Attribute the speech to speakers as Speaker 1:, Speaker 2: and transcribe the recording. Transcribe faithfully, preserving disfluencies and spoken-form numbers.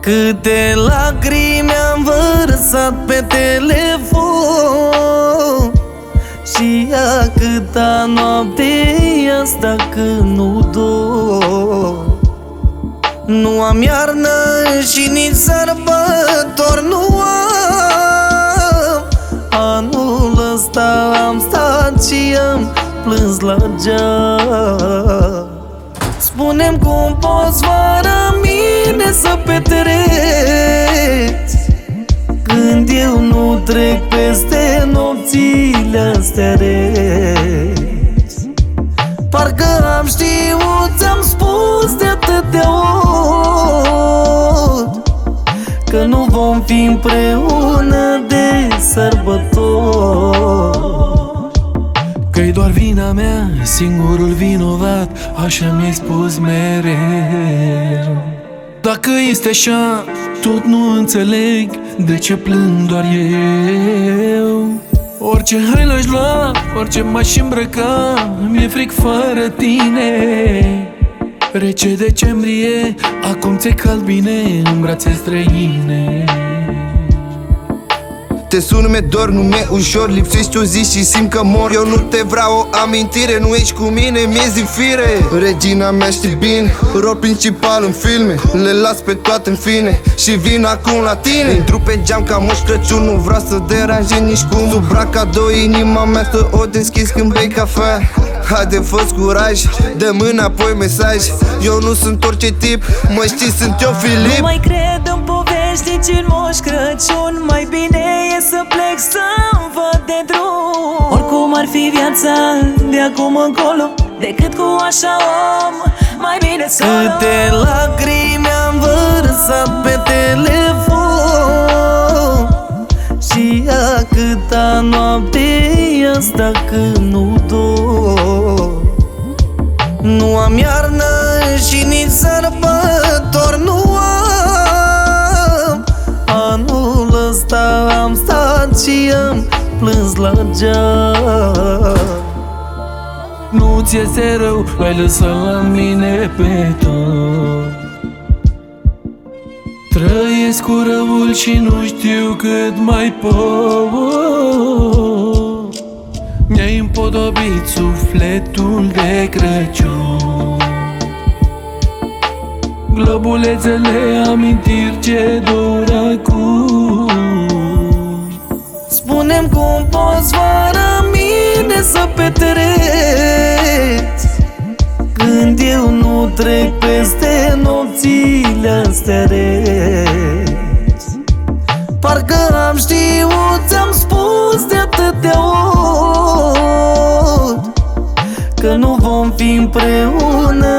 Speaker 1: Câte lacrimi am vărsat pe telefon și a câta noapte e asta când nu dorm. Nu am iarnă și nici sărbători nu am. Anul ăsta am stat și am plâns la geam. Spune-mi cum poți fără mine să petreci, când eu nu trec peste nopțile astea reci. Parcă am știut, ți-am spus de atâtea ori că nu vom fi împreună de sărbători.
Speaker 2: Că-i doar vina mea, singurul vinovat, așa mi-ai spus mereu. Dacă este așa, tot nu înțeleg de ce plâng doar eu. Orice haină aș lua, orice m-aș îmbrăca, mi-e fric fără tine. Rece decembrie, acum ți-e cald bine în brațe străine.
Speaker 3: Te sun, mi-e dor, nu mi-e ușor, lipsești o zi și simt că mor. Eu nu te vreau, o amintire, nu ești cu mine, mi-e zi fire. Regina mea știi bine, rol principal în filme, le las pe toate în fine și vin acum la tine. Intru pe geam ca Moș Crăciun, nu vreau să deranjez nici cum. Sub brac cadou inima mea să o deschizi când bei cafea. Haide, fă-ți curaj, dă-mi înapoi mesaj. Eu nu sunt orice tip, mă știi, sunt eu Filip.
Speaker 4: Nu mai cred în povești, nici în Moș Crăciun. Mai bine e să plec să-mi văd de drum. Oricum ar fi viața de acum încolo, decât cu așa om, mai bine solo.
Speaker 1: Câte lacrimi am vărsat pe telefon și a câta noapte e asta când nu dorm. Nu am iarnă și nici sărbători nu am. Anul ăsta am stat și am plâns la geam.
Speaker 2: Nu ți este rău, ai lăsat la mine pe tot. Trăiesc cu răul și nu știu cât mai pot. Mi-ai împodobit sufletul de Crăciun. Globulețele amintiri ce dor acum.
Speaker 1: Spune-mi cum poți fără mine să petreci, când eu nu trec peste nopțile astea reci. Parcă am știut, ți-am spus de atâtea ori că nu vom fi împreună